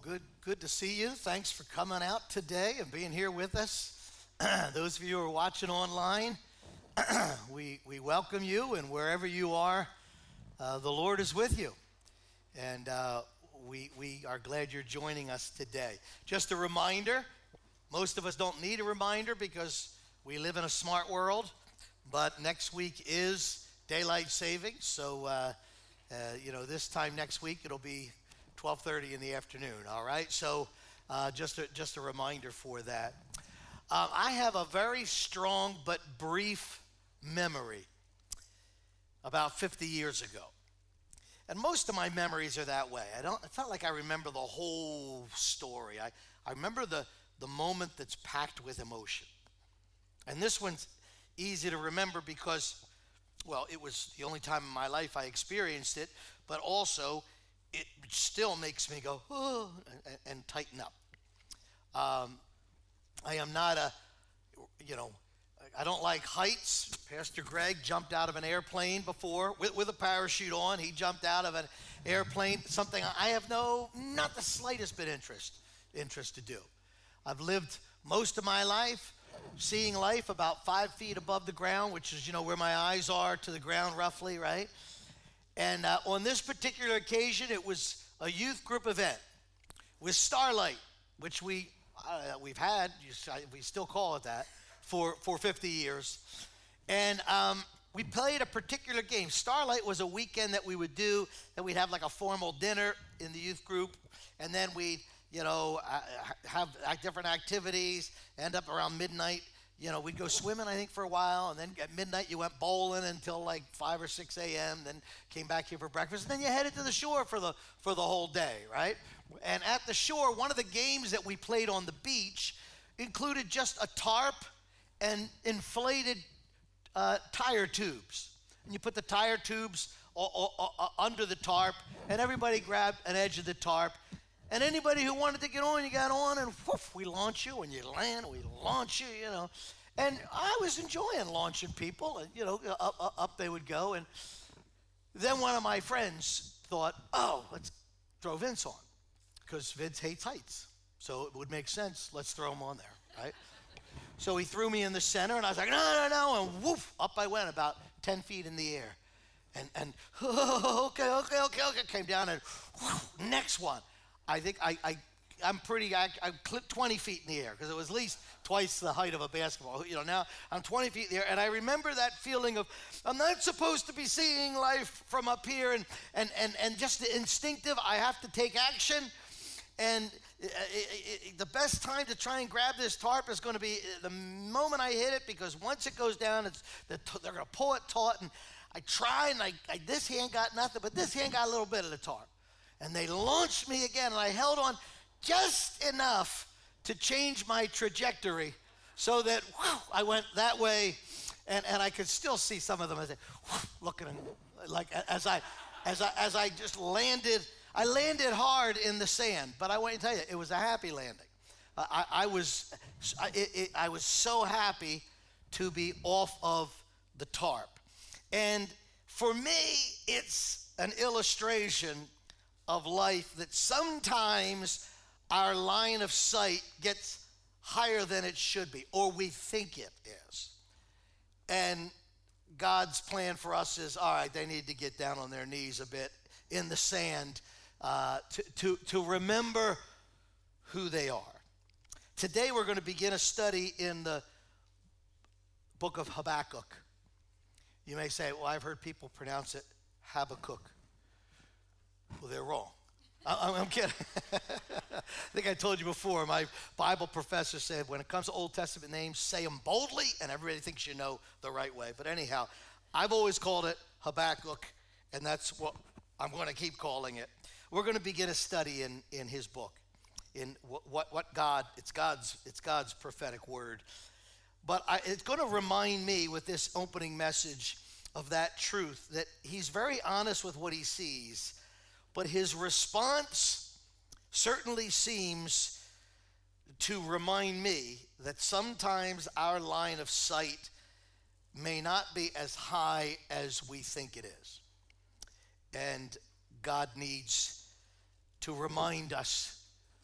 Good to see you. Thanks for coming out today and being here with us. Those of you who are watching online, we welcome you, and wherever you are, the Lord is with you. And we are glad you're joining us today. Just a reminder, most of us don't need a reminder because we live in a smart world, but next week is daylight savings, so this time next week it'll be 12:30 in the afternoon, all right? So just a reminder for that. I have a very strong but brief memory about 50 years ago. And most of my memories are that way. It's not like I remember the whole story. I remember the moment that's packed with emotion. And this one's easy to remember because, well, it was the only time in my life I experienced it, but also it still makes me go, oh, and tighten up. I am not I don't like heights. Pastor Greg jumped out of an airplane before with a parachute on. He jumped out of an airplane, something I have not the slightest bit interest to do. I've lived most of my life seeing life about 5 feet above the ground, which is, where my eyes are to the ground roughly, right? And on this particular occasion, it was a youth group event with Starlight, which we've had, we still call it that, for 50 years. And we played a particular game. Starlight was a weekend that we would do, that we'd have like a formal dinner in the youth group, and then we'd, have different activities, end up around midnight. We'd go swimming, I think, for a while, and then at midnight you went bowling until like 5 or 6 a.m., then came back here for breakfast, and then you headed to the shore for the whole day, right? And at the shore, one of the games that we played on the beach included just a tarp and inflated tire tubes. And you put the tire tubes under the tarp, and everybody grabbed an edge of the tarp, and anybody who wanted to get on, you got on, and whoof, we launch you, and you land, we launch you, And I was enjoying launching people, and, up they would go. And then one of my friends thought, let's throw Vince on, because Vince hates heights. So it would make sense, let's throw him on there, right? So he threw me in the center, and I was like, no, and woof, up I went about 10 feet in the air. And okay, came down, and whoof, next one. I think I clipped 20 feet in the air because it was at least twice the height of a basketball. Now I'm 20 feet in the air, and I remember that feeling of I'm not supposed to be seeing life from up here, and just the instinctive, I have to take action. And the best time to try and grab this tarp is going to be the moment I hit it, because once it goes down, they're going to pull it taut, and I try, and this hand got nothing, but this hand got a little bit of the tarp. And they launched me again, and I held on just enough to change my trajectory so that I went that way, and I could still see some of them as looking like as I just landed. I landed hard in the sand, but I want to tell you, it was a happy landing. I was so happy to be off of the tarp, and for me, it's an illustration of life that sometimes our line of sight gets higher than it should be, or we think it is. And God's plan for us is, all right, they need to get down on their knees a bit in the sand to remember who they are. Today we're going to begin a study in the book of Habakkuk. You may say, well, I've heard people pronounce it Habakkuk. Well, they're wrong. I'm kidding. I think I told you before, my Bible professor said, when it comes to Old Testament names, say them boldly, and everybody thinks you know the right way. But anyhow, I've always called it Habakkuk, and that's what I'm going to keep calling it. We're going to begin a study in his book, in what God, it's God's prophetic word. But it's going to remind me with this opening message of that truth, that he's very honest with what he sees, but his response certainly seems to remind me that sometimes our line of sight may not be as high as we think it is. And God needs to remind us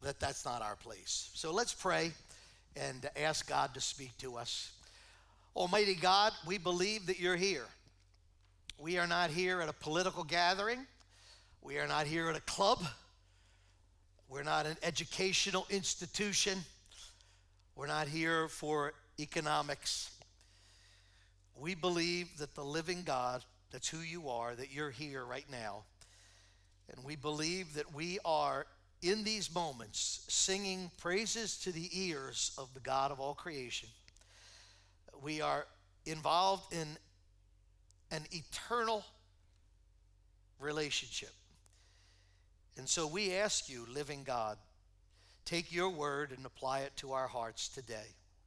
that's not our place. So let's pray and ask God to speak to us. Almighty God, we believe that you're here. We are not here at a political gathering. We are not here at a club. We're not an educational institution. We're not here for economics. We believe that the living God, that's who you are, that you're here right now. And we believe that we are in these moments singing praises to the ears of the God of all creation. We are involved in an eternal relationship. And so we ask you, living God, take your word and apply it to our hearts today.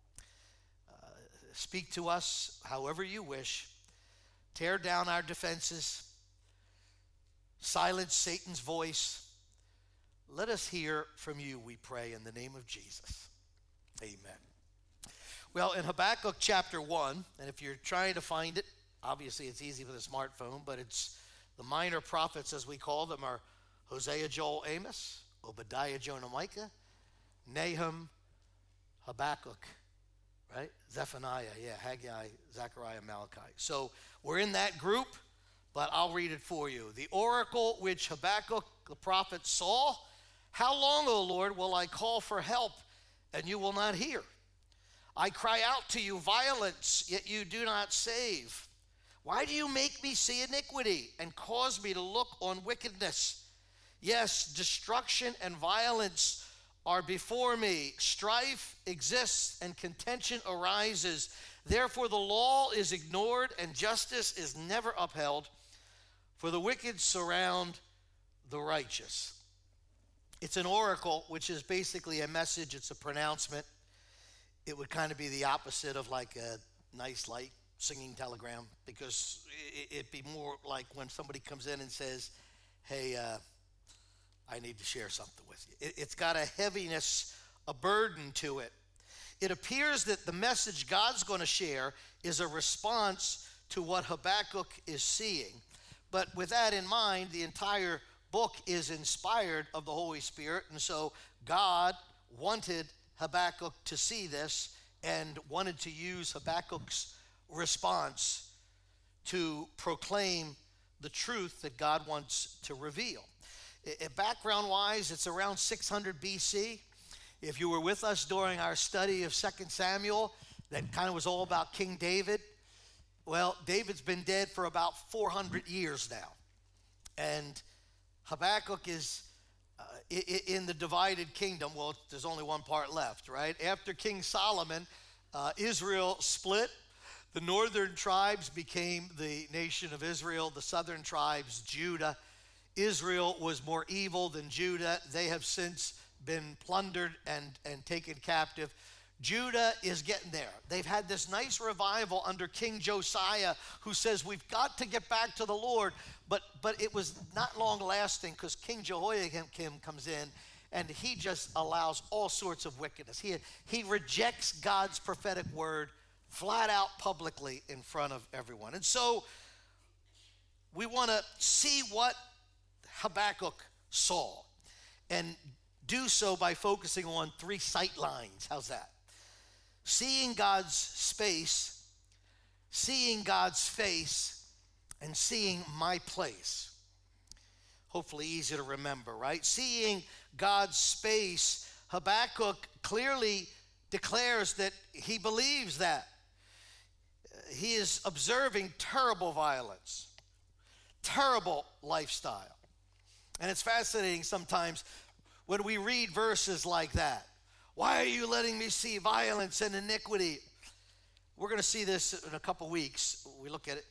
Speak to us however you wish. Tear down our defenses. Silence Satan's voice. Let us hear from you, we pray, in the name of Jesus. Amen. Well, in Habakkuk chapter 1, and if you're trying to find it, obviously it's easy with a smartphone, but it's the minor prophets, as we call them, are Hosea, Joel, Amos, Obadiah, Jonah, Micah, Nahum, Habakkuk, right? Zephaniah, Haggai, Zechariah, Malachi. So we're in that group, but I'll read it for you. The oracle which Habakkuk the prophet saw, how long, O Lord, will I call for help, and you will not hear? I cry out to you violence, yet you do not save. Why do you make me see iniquity and cause me to look on wickedness? Yes, destruction and violence are before me. Strife exists and contention arises. Therefore the law is ignored and justice is never upheld, for the wicked surround the righteous. It's an oracle, which is basically a message. It's a pronouncement. It would kind of be the opposite of like a nice light singing telegram, because it'd be more like when somebody comes in and says, hey, I need to share something with you. It's got a heaviness, a burden to it. It appears that the message God's going to share is a response to what Habakkuk is seeing. But with that in mind, the entire book is inspired of the Holy Spirit, and so God wanted Habakkuk to see this and wanted to use Habakkuk's response to proclaim the truth that God wants to reveal. Background-wise, it's around 600 BC. If you were with us during our study of 2 Samuel, that kind of was all about King David. Well, David's been dead for about 400 years now. And Habakkuk is in the divided kingdom. Well, there's only one part left, right? After King Solomon, Israel split. The northern tribes became the nation of Israel. The southern tribes, Judah. Israel was more evil than Judah. They have since been plundered and taken captive. Judah is getting there. They've had this nice revival under King Josiah, who says we've got to get back to the Lord. But it was not long lasting, because King Jehoiakim comes in and he just allows all sorts of wickedness. He rejects God's prophetic word flat out publicly in front of everyone. And so we want to see what Habakkuk saw and do so by focusing on 3 sight lines. How's that? Seeing God's space, seeing God's face, and seeing my place. Hopefully easy to remember, right? Seeing God's space, Habakkuk clearly declares that he believes that. He is observing terrible violence, terrible lifestyle. And it's fascinating sometimes when we read verses like that. Why are you letting me see violence and iniquity? We're going to see this in a couple weeks. We look at it.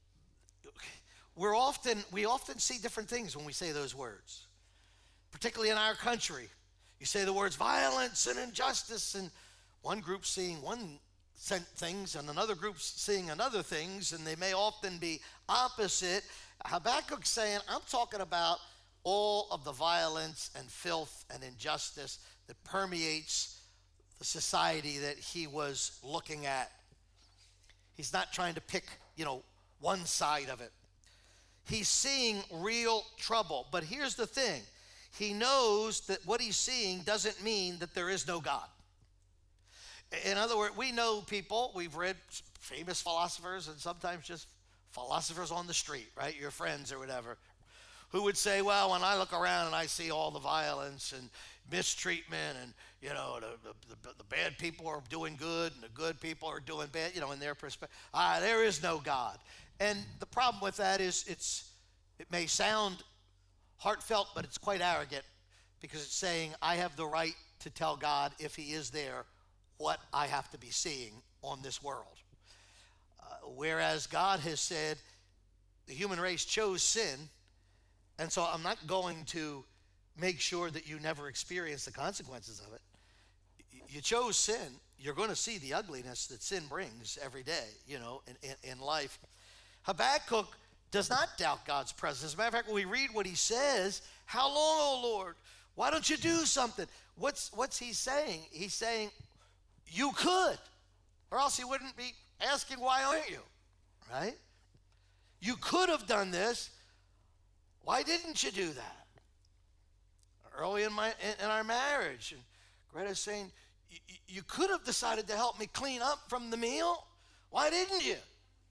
We often see different things when we say those words, particularly in our country. You say the words violence and injustice, and one group seeing one things and another group seeing another things, and they may often be opposite. Habakkuk's saying, I'm talking about all of the violence and filth and injustice that permeates the society that he was looking at. He's not trying to pick, one side of it. He's seeing real trouble. But here's the thing. he knows that what he's seeing doesn't mean that there is no God. In other words, we know people, we've read famous philosophers and sometimes just philosophers on the street, right? Your friends or whatever, who would say, well, when I look around and I see all the violence and mistreatment and, the bad people are doing good and the good people are doing bad, in their perspective, there is no God. And the problem with that is it may sound heartfelt, but it's quite arrogant because it's saying I have the right to tell God, if he is there, what I have to be seeing on this world. Whereas God has said the human race chose sin, and so I'm not going to make sure that you never experience the consequences of it. You chose sin. You're going to see the ugliness that sin brings every day, in life. Habakkuk does not doubt God's presence. As a matter of fact, when we read what he says, how long, O Lord? Why don't you do something? What's he saying? He's saying, you could, or else he wouldn't be asking, why aren't you? Right? You could have done this. Why didn't you do that? Early in our marriage, and Greta's saying, you could have decided to help me clean up from the meal. Why didn't you?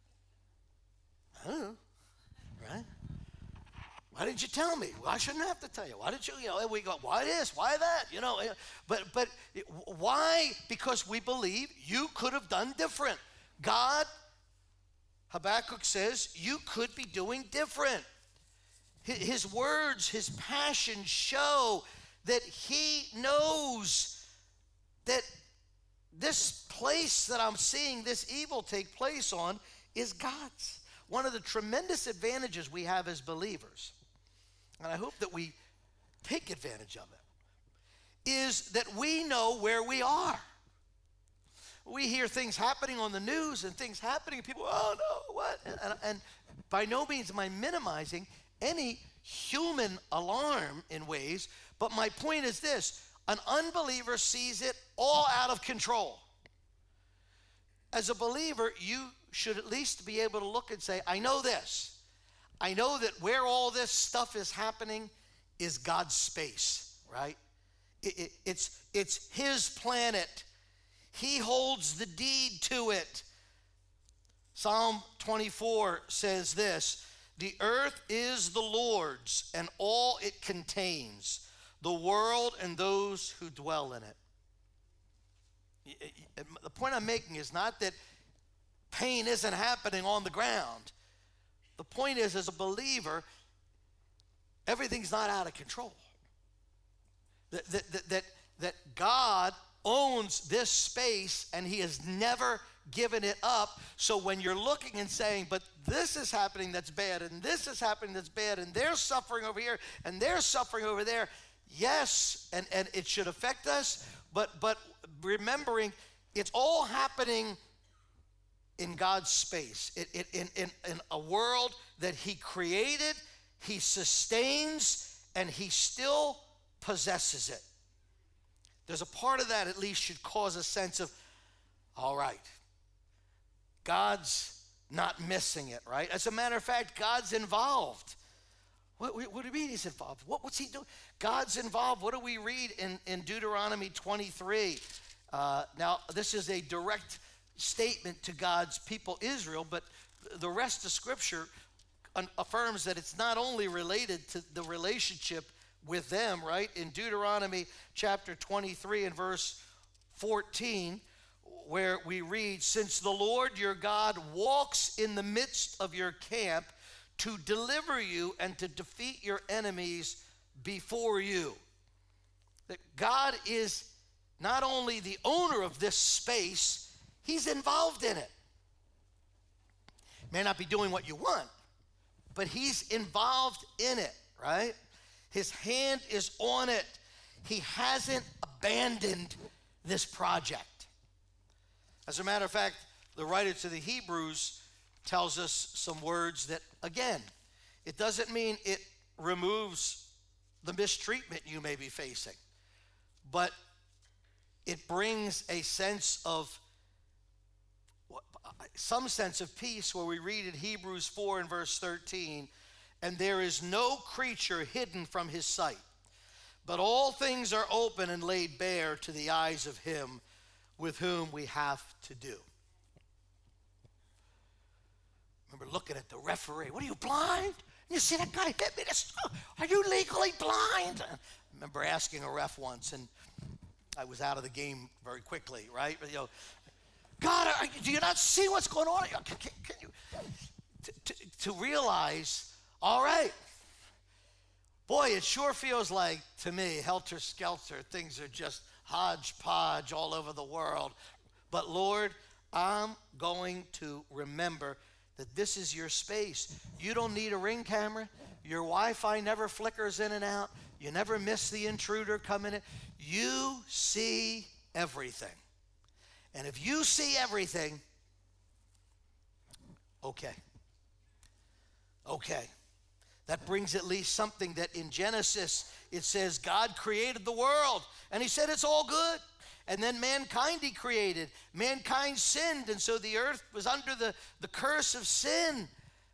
I don't know, right? Why didn't you tell me? Well, I shouldn't have to tell you. Why didn't you? We go, why this? Why that? But why? Because we believe you could have done different. God, Habakkuk says, you could be doing different. His words, his passion show that he knows that this place that I'm seeing this evil take place on is God's. One of the tremendous advantages we have as believers, and I hope that we take advantage of it, is that we know where we are. We hear things happening on the news and things happening, and people, oh no, what? And by no means am I minimizing any human alarm in ways, but my point is this: an unbeliever sees it all out of control. As a believer, you should at least be able to look and say, I know this. I know that where all this stuff is happening is God's space, right? It's his planet. He holds the deed to it. Psalm 24 says this: the earth is the Lord's and all it contains, the world and those who dwell in it. The point I'm making is not that pain isn't happening on the ground. The point is, as a believer, everything's not out of control. That God owns this space and he has never given it up. So when you're looking and saying, but this is happening that's bad, and this is happening that's bad, and they're suffering over here, and they're suffering over there, yes, and it should affect us, but remembering it's all happening in God's space, in a world that he created, he sustains, and he still possesses it. There's a part of that at least should cause a sense of, all right, God's not missing it, right? As a matter of fact, God's involved. What do you mean he's involved? What's he doing? God's involved. What do we read in Deuteronomy 23? Now, this is a direct statement to God's people Israel, but the rest of Scripture affirms that it's not only related to the relationship with them, right? In Deuteronomy chapter 23 and verse 14, where we read, since the Lord your God walks in the midst of your camp to deliver you and to defeat your enemies before you. That God is not only the owner of this space, he's involved in it. May not be doing what you want, but he's involved in it, right? His hand is on it. He hasn't abandoned this project. As a matter of fact, the writer to the Hebrews tells us some words that, again, it doesn't mean it removes the mistreatment you may be facing, but it brings a sense of, some sense of peace, where we read in Hebrews 4 and verse 13, and there is no creature hidden from his sight, But all things are open and laid bare to the eyes of him with whom we have to do. Remember looking at the referee. What, are you blind? You see that guy hit me? Are you legally blind? I remember asking a ref once, and I was out of the game very quickly, right? God, do you not see what's going on? Can you to realize, all right, boy, it sure feels like, to me, helter-skelter. Things are just hodgepodge all over the world. But Lord, I'm going to remember that this is your space. You don't need a Ring camera. Your Wi-Fi never flickers in and out. You never miss the intruder coming in. You see everything. And if you see everything, okay. That brings at least something that in Genesis, it says God created the world. And he said it's all good. And then mankind he created. Mankind sinned, and so the earth was under the curse of sin.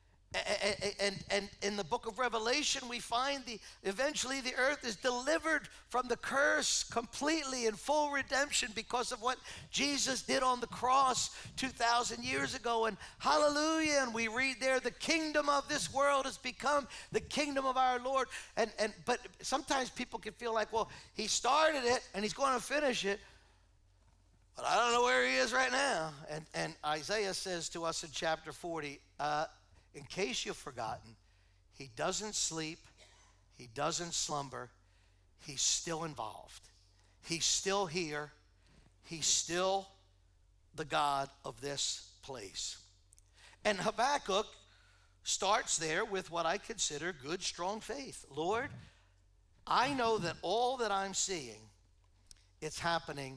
And in the book of Revelation, we find eventually the earth is delivered from the curse completely in full redemption because of what Jesus did on the cross 2,000 years ago. And hallelujah, and we read there, the kingdom of this world has become the kingdom of our Lord. But sometimes people can feel like, well, he started it and he's going to finish it, but I don't know where he is right now. And Isaiah says to us in chapter 40, in case you've forgotten, he doesn't sleep, he doesn't slumber, he's still involved. He's still here, he's still the God of this place. And Habakkuk starts there with what I consider good, strong faith. Lord, I know that all that I'm seeing, it's happening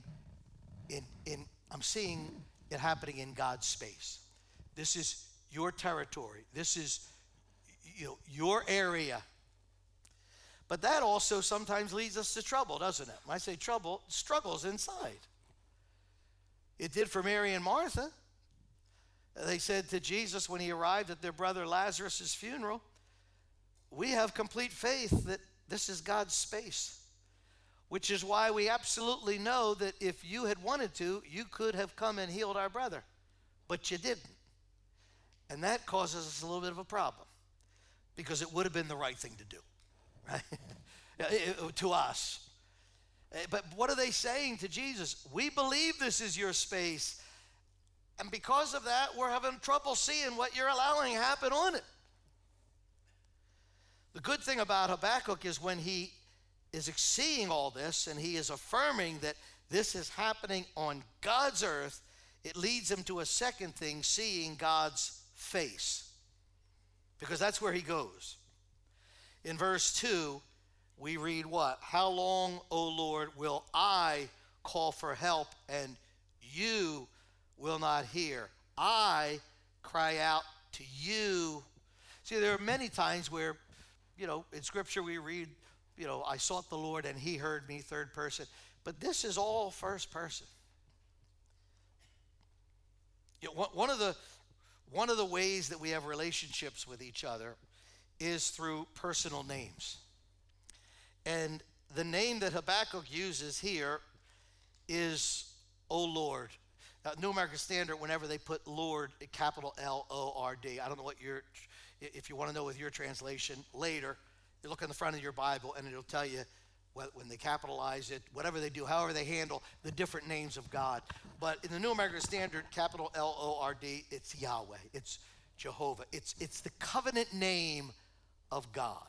I'm seeing it happening in God's space. This is your territory. This is your area. But that also sometimes leads us to trouble, doesn't it? When I say trouble, struggle's inside. It did for Mary and Martha. They said to Jesus when he arrived at their brother Lazarus' funeral, we have complete faith that this is God's space. Which is why we absolutely know that if you had wanted to, you could have come and healed our brother. But you didn't. And that causes us a little bit of a problem. Because it would have been the right thing to do. Right? To us. But what are they saying to Jesus? We believe this is your space. And because of that, we're having trouble seeing what you're allowing happen on it. The good thing about Habakkuk is when he is seeing all this and he is affirming that this is happening on God's earth, it leads him to a second thing, seeing God's face. Because that's where he goes. In verse 2, we read what? How long, O Lord, will I call for help and you will not hear? I cry out to you. See, there are many times where, in Scripture we read, I sought the Lord and he heard me, third person. But this is all first person. One of the ways that we have relationships with each other is through personal names. And the name that Habakkuk uses here is, O Lord. New American Standard, whenever they put Lord, capital L-O-R-D. I don't know if you want to know with your translation later, you look in the front of your Bible and it'll tell you when they capitalize it, whatever they do, however they handle the different names of God. But in the New American Standard, capital L-O-R-D, it's Yahweh, it's Jehovah. It's the covenant name of God.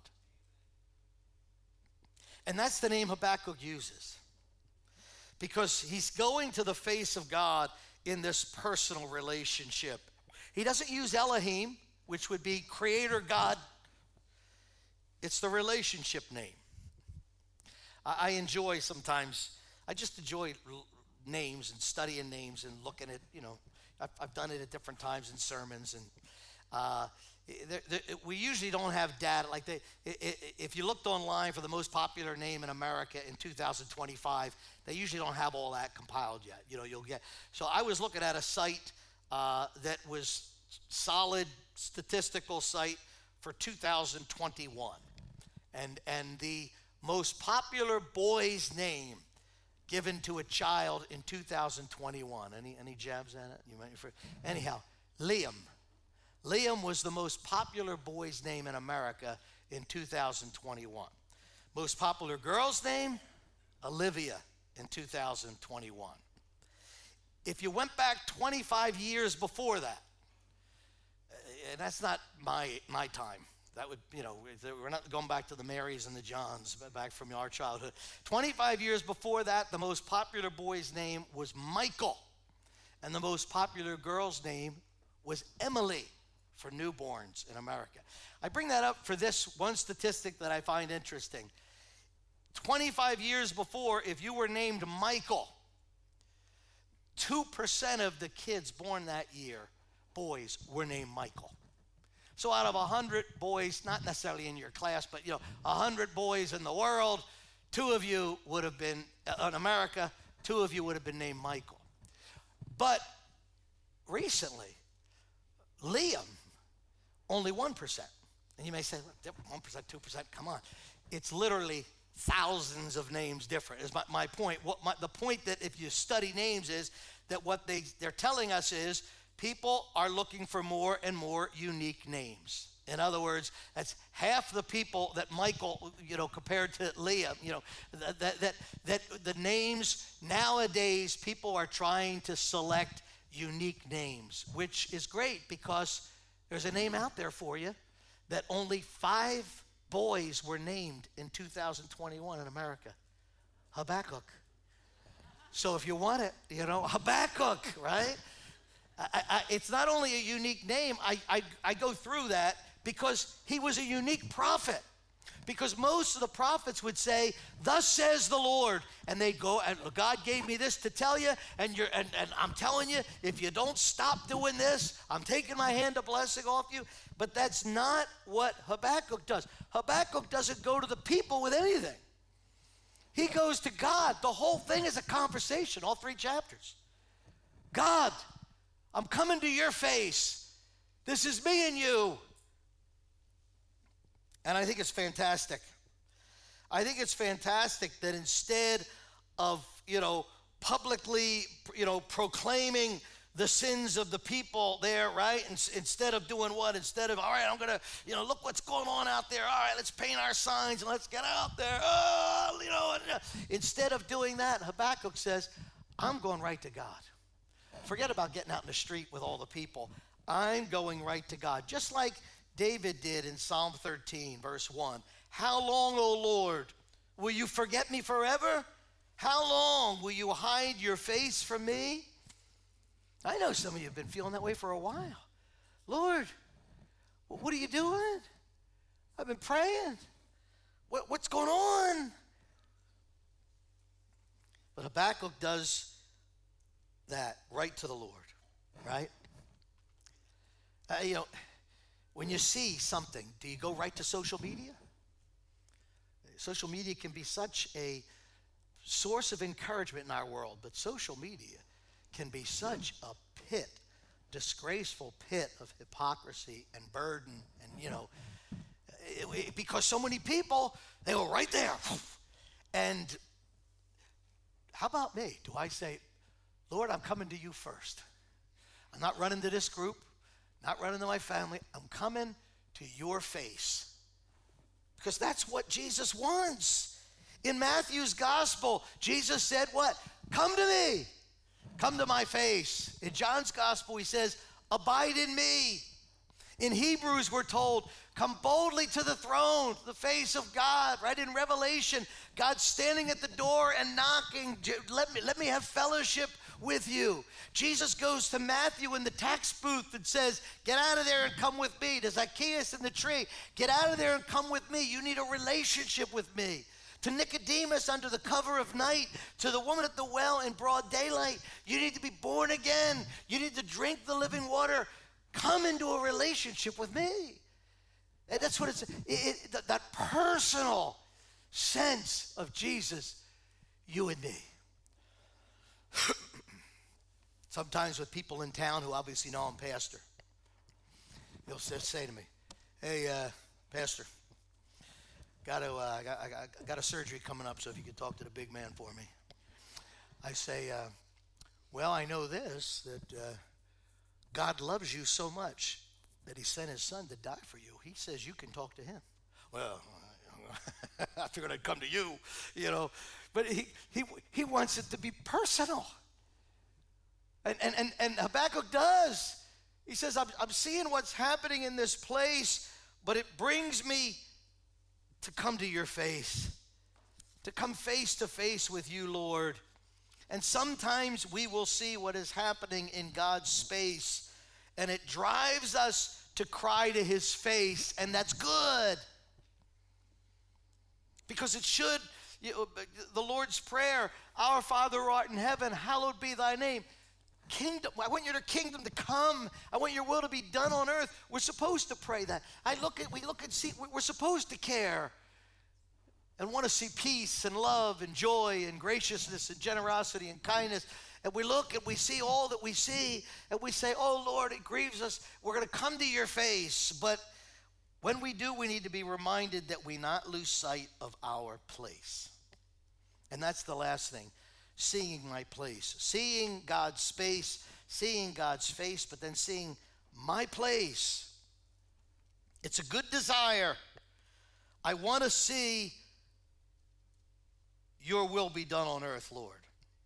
And that's the name Habakkuk uses. Because he's going to the face of God in this personal relationship. He doesn't use Elohim, which would be creator God. It's the relationship name. I enjoy sometimes, I just enjoy names and studying names and looking at, I've done it at different times in sermons. And we usually don't have data. Like if you looked online for the most popular name in America in 2025, they usually don't have all that compiled yet. You'll get. So I was looking at a site that was solid statistical site for 2021. And the most popular boy's name given to a child in 2021. Any jabs at it? You might refer. Anyhow, Liam. Liam was the most popular boy's name in America in 2021. Most popular girl's name, Olivia, in 2021. If you went back 25 years before that, and that's not my time. That would, we're not going back to the Marys and the Johns, but back from our childhood. 25 years before that, the most popular boy's name was Michael. And the most popular girl's name was Emily for newborns in America. I bring that up for this one statistic that I find interesting. 25 years before, if you were named Michael, 2% of the kids born that year, boys, were named Michael. So out of 100 boys, not necessarily in your class, but 100 boys in the world, 2 of you would have been, in America, 2 of you would have been named Michael. But recently, Liam, only 1%. And you may say, 1%, 2%, come on. It's literally thousands of names different, is my point. The point that if you study names is that what they're telling us is people are looking for more and more unique names. In other words, that's half the people that Michael, compared to Liam, that the names nowadays, people are trying to select unique names, which is great because there's a name out there for you that only 5 boys were named in 2021 in America. Habakkuk. So if you want it, Habakkuk, right? It's not only a unique name. I go through that because he was a unique prophet. Because most of the prophets would say, "Thus says the Lord," and they'd go, "And God gave me this to tell you, and I'm telling you, if you don't stop doing this, I'm taking my hand of blessing off you." But that's not what Habakkuk does. Habakkuk doesn't go to the people with anything. He goes to God. The whole thing is a conversation, all 3 chapters. God, I'm coming to your face. This is me and you. And I think it's fantastic. I think it's fantastic that instead of, publicly, proclaiming the sins of the people there, right? Instead of doing what? Instead of, all right, I'm going to, look what's going on out there. All right, let's paint our signs and let's get out there. Instead of doing that, Habakkuk says, I'm going right to God. Forget about getting out in the street with all the people. I'm going right to God. Just like David did in Psalm 13, verse 1. How long, O Lord, will you forget me forever? How long will you hide your face from me? I know some of you have been feeling that way for a while. Lord, what are you doing? I've been praying. What's going on? But Habakkuk does that right to the Lord, right? When you see something, do you go right to social media? Social media can be such a source of encouragement in our world, but social media can be such a pit, disgraceful pit of hypocrisy and burden, and because so many people, they go right there. And how about me? Do I say, Lord, I'm coming to you first. I'm not running to this group, not running to my family. I'm coming to your face. Because that's what Jesus wants. In Matthew's gospel, Jesus said what? Come to me. Come to my face. In John's gospel, he says, abide in me. In Hebrews, we're told, come boldly to the throne, the face of God. Right? In Revelation, God's standing at the door and knocking. Let me have fellowship with you. Jesus goes to Matthew in the tax booth and says, get out of there and come with me. To Zacchaeus in the tree, get out of there and come with me. You need a relationship with me. To Nicodemus under the cover of night, to the woman at the well in broad daylight, you need to be born again. You need to drink the living water. Come into a relationship with me. And that's what that personal sense of Jesus, you and me. Sometimes with people in town who obviously know I'm pastor, they'll say to me, hey, pastor, I got a surgery coming up, so if you could talk to the big man for me. I say, well, I know this, that God loves you so much that he sent his son to die for you. He says you can talk to him. Well, I figured I'd come to you, you know. But he wants it to be personal. And Habakkuk does. He says, I'm seeing what's happening in this place, but it brings me to come to your face, to come face to face with you, Lord. And sometimes we will see what is happening in God's space, and it drives us to cry to his face, and that's good. Because it should, the Lord's Prayer, Our Father who art in heaven, hallowed be thy name. Kingdom, I want your kingdom to come. I want your will to be done on earth. We're supposed to pray that. We look and see, we're supposed to care and want to see peace and love and joy and graciousness and generosity and kindness. And we look and we see all that we see, and we say, oh Lord, it grieves us. We're going to come to your face. But when we do, we need to be reminded that we not lose sight of our place. And that's the last thing. Seeing my place, seeing God's space, seeing God's face, but then seeing my place. It's a good desire. I want to see your will be done on earth, Lord.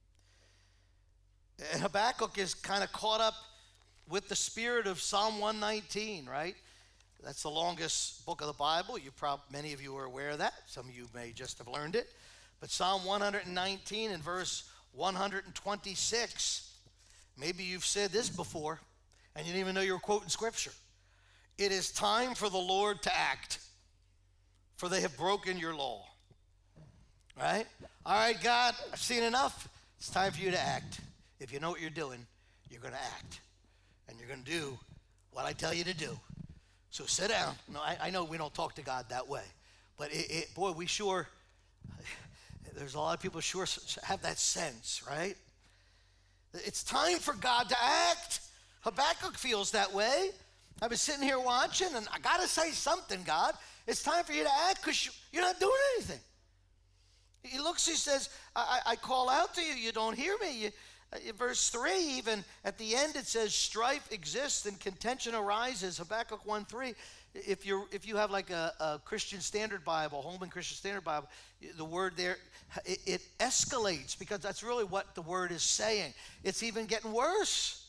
And Habakkuk is kind of caught up with the spirit of Psalm 119, right? That's the longest book of the Bible. Many of you are aware of that. Some of you may just have learned it. But Psalm 119 and verse 126, maybe you've said this before and you didn't even know you were quoting scripture. It is time for the Lord to act, for they have broken your law. Right? All right, God, I've seen enough. It's time for you to act. If you know what you're doing, you're going to act. And you're going to do what I tell you to do. So sit down. No, I know we don't talk to God that way. But boy, we sure... There's a lot of people sure have that sense, right? It's time for God to act. Habakkuk feels that way. I've been sitting here watching, and I got to say something, God. It's time for you to act because you're not doing anything. He looks, he says, I call out to you. You don't hear me. Verse 3, even at the end, it says, strife exists and contention arises. Habakkuk 1:3. If you have like a Christian Standard Bible, Holman Christian Standard Bible, the word there, it escalates because that's really what the word is saying. It's even getting worse.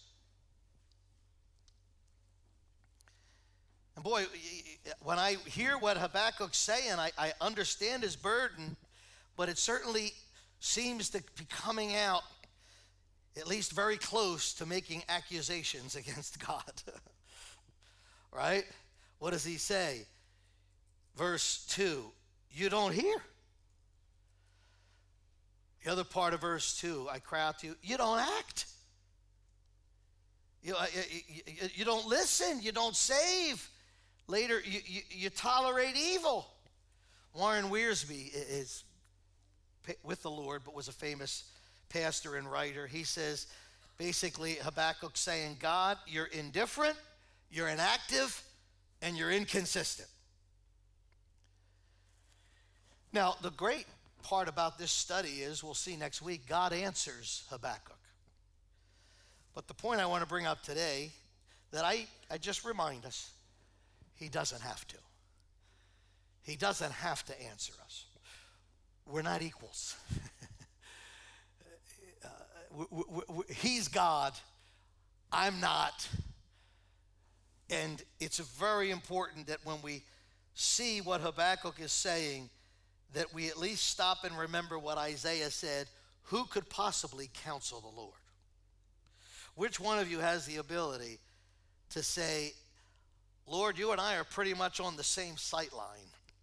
And boy, when I hear what Habakkuk's saying, I understand his burden, but it certainly seems to be coming out at least very close to making accusations against God. Right? What does he say? Verse 2, you don't hear. The other part of verse 2, I cry out to you, you don't act. You don't listen, you don't save. Later, you tolerate evil. Warren Wiersbe is with the Lord, but was a famous pastor and writer. He says, basically, Habakkuk saying, God, you're indifferent, you're inactive, and you're inconsistent. Now, the great part about this study is, we'll see next week, God answers Habakkuk. But the point I want to bring up today, that I just remind us, he doesn't have to. He doesn't have to answer us. We're not equals. He's God. I'm not. And it's very important that when we see what Habakkuk is saying, that we at least stop and remember what Isaiah said, who could possibly counsel the Lord? Which one of you has the ability to say, Lord, you and I are pretty much on the same sight line.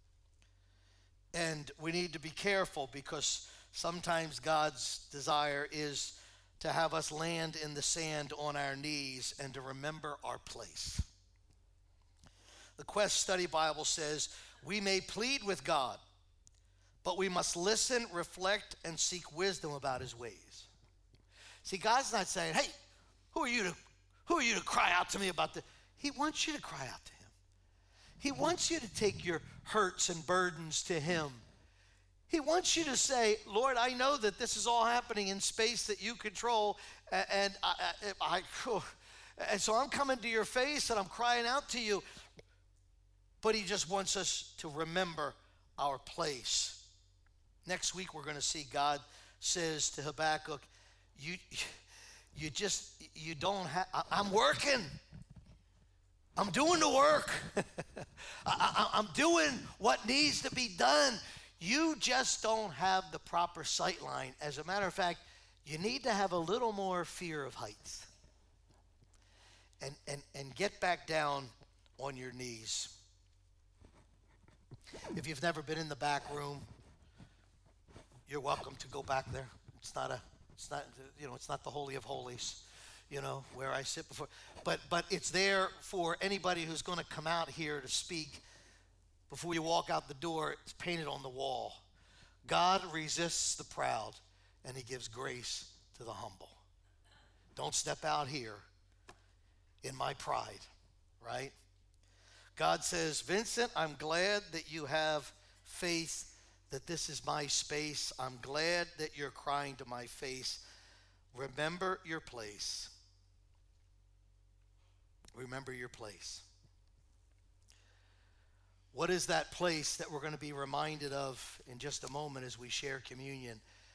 And we need to be careful because sometimes God's desire is to have us land in the sand on our knees and to remember our place. The Quest Study Bible says, we may plead with God, but we must listen, reflect, and seek wisdom about his ways. See, God's not saying, hey, who are you to cry out to me about this? He wants you to cry out to him. He wants you to take your hurts and burdens to him. He wants you to say, Lord, I know that this is all happening in space that you control, and so I'm coming to your face and I'm crying out to you. But he just wants us to remember our place. Next week we're going to see God says to Habakkuk, you don't have, I'm working. I'm doing the work. I'm doing what needs to be done. You just don't have the proper sight line. As a matter of fact, you need to have a little more fear of heights. And get back down on your knees. If you've never been in the back room, you're welcome to go back there. It's not the Holy of Holies, where I sit before. But it's there for anybody who's going to come out here to speak. Before you walk out the door, it's painted on the wall. God resists the proud, and he gives grace to the humble. Don't step out here in my pride, right? God says, Vincent, I'm glad that you have faith that this is my space. I'm glad that you're crying to my face. Remember your place. Remember your place. What is that place that we're going to be reminded of in just a moment as we share communion?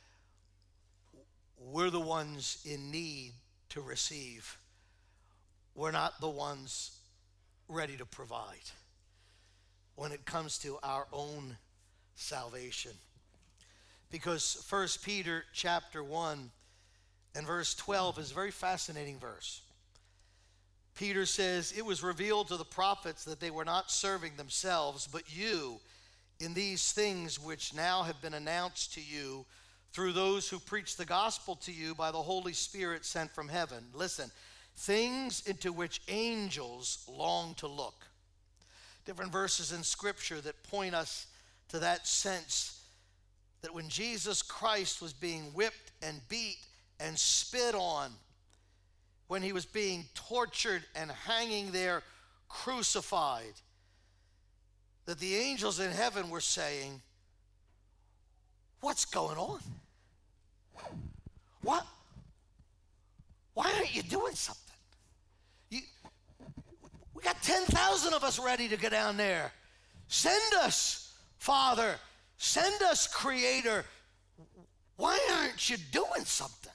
We're the ones in need to receive. We're not the ones ready to provide when it comes to our own salvation. Because 1 Peter chapter 1 and verse 12 is a very fascinating verse. Peter says, it was revealed to the prophets that they were not serving themselves, but you, in these things which now have been announced to you through those who preach the gospel to you by the Holy Spirit sent from heaven. Listen, things into which angels long to look. Different verses in Scripture that point us to that sense that when Jesus Christ was being whipped and beat and spit on, when he was being tortured and hanging there crucified, that the angels in heaven were saying, what's going on? What? Why aren't you doing something? We got 10,000 of us ready to go down there. Send us, Father. Send us, Creator. Why aren't you doing something?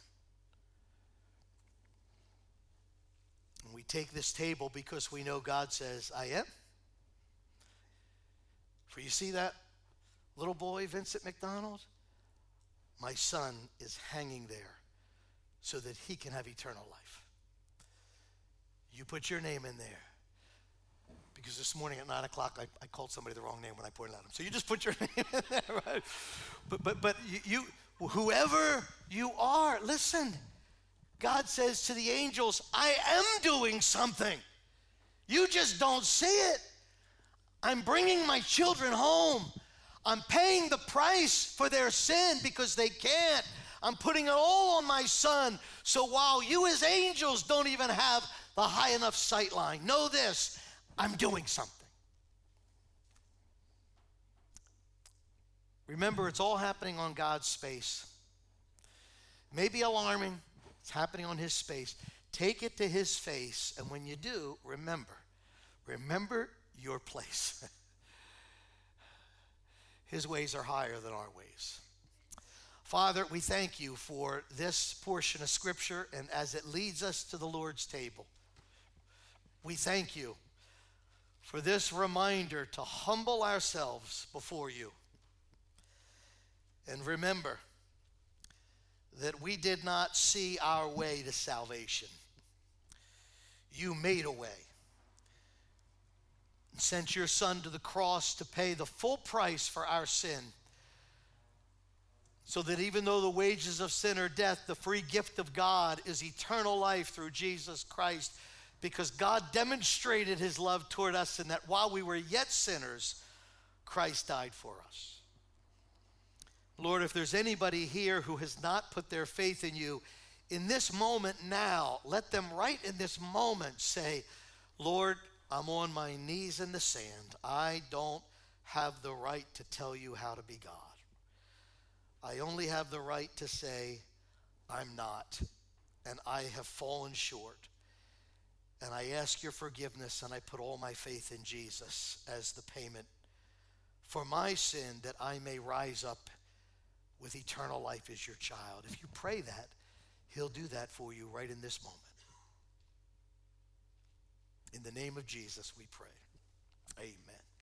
And we take this table because we know God says, I am. For you see that little boy, Vincent McDonald? My son is hanging there so that he can have eternal life. You put your name in there. Because this morning at 9 o'clock, I called somebody the wrong name when I pointed at him. So you just put your name in there, right? But you, whoever you are, listen. God says to the angels, I am doing something. You just don't see it. I'm bringing my children home. I'm paying the price for their sin because they can't. I'm putting it all on my son. So while you as angels don't even have the high enough sight line, know this, I'm doing something. Remember, it's all happening on God's space. Maybe alarming, it's happening on his space. Take it to his face, and when you do, remember your place. His ways are higher than our ways. Father, we thank you for this portion of Scripture, and as it leads us to the Lord's table, we thank you for this reminder to humble ourselves before you. And remember that we did not see our way to salvation. You made a way. And sent your son to the cross to pay the full price for our sin, so that even though the wages of sin are death, the free gift of God is eternal life through Jesus Christ, because God demonstrated his love toward us in that while we were yet sinners, Christ died for us. Lord, if there's anybody here who has not put their faith in you, in this moment now, let them right in this moment say, Lord, I'm on my knees in the sand. I don't have the right to tell you how to be God. I only have the right to say, I'm not, and I have fallen short. And I ask your forgiveness, and I put all my faith in Jesus as the payment for my sin, that I may rise up with eternal life as your child. If you pray that, he'll do that for you right in this moment. In the name of Jesus, we pray. Amen.